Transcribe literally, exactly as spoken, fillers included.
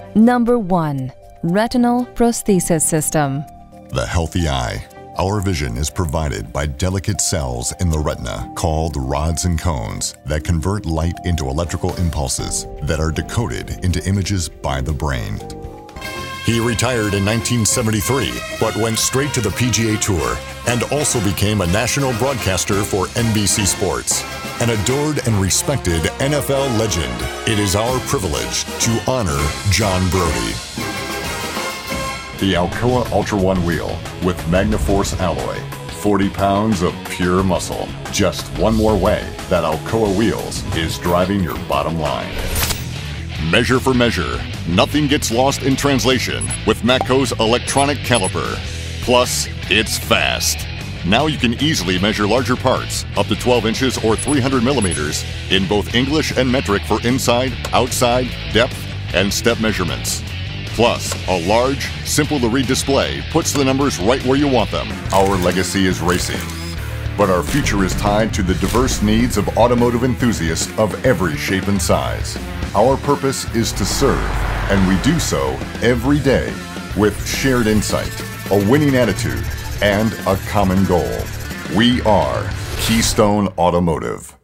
Number one. Retinal Prosthesis System. The healthy eye. Our vision is provided by delicate cells in the retina called rods and cones that convert light into electrical impulses that are decoded into images by the brain. He retired in nineteen seventy-three, but went straight to the P G A Tour and also became a national broadcaster for N B C Sports. An adored and respected N F L legend, it is our privilege to honor John Brodie. The Alcoa Ultra One wheel with MagnaForce alloy. forty pounds of pure muscle. Just one more way that Alcoa wheels is driving your bottom line. Measure for measure. Nothing gets lost in translation with Matco's electronic caliper. Plus, it's fast. Now you can easily measure larger parts, up to twelve inches or three hundred millimeters, in both English and metric for inside, outside, depth, and step measurements. Plus, a large, simple-to-read display puts the numbers right where you want them. Our legacy is racing, but our future is tied to the diverse needs of automotive enthusiasts of every shape and size. Our purpose is to serve, and we do so every day with shared insight, a winning attitude, and a common goal. We are Keystone Automotive.